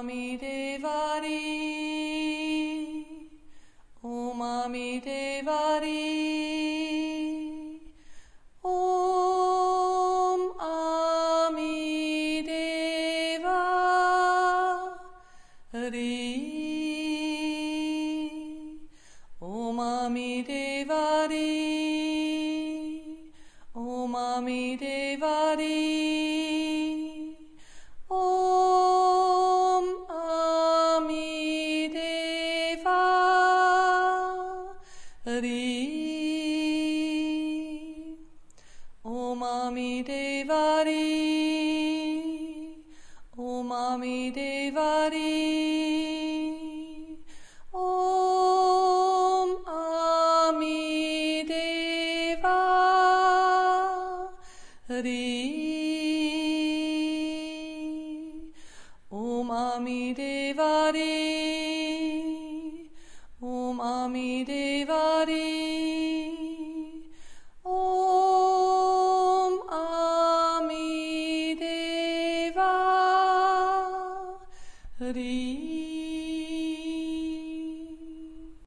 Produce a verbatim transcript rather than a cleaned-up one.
Om Amidevari. Om Amidevari. Om Amidevari. Om Amidevari. Om Amidevari. Om Amidevari. Om Amidevari. Om Amidevari. Om Amidevari. Om Amidevari.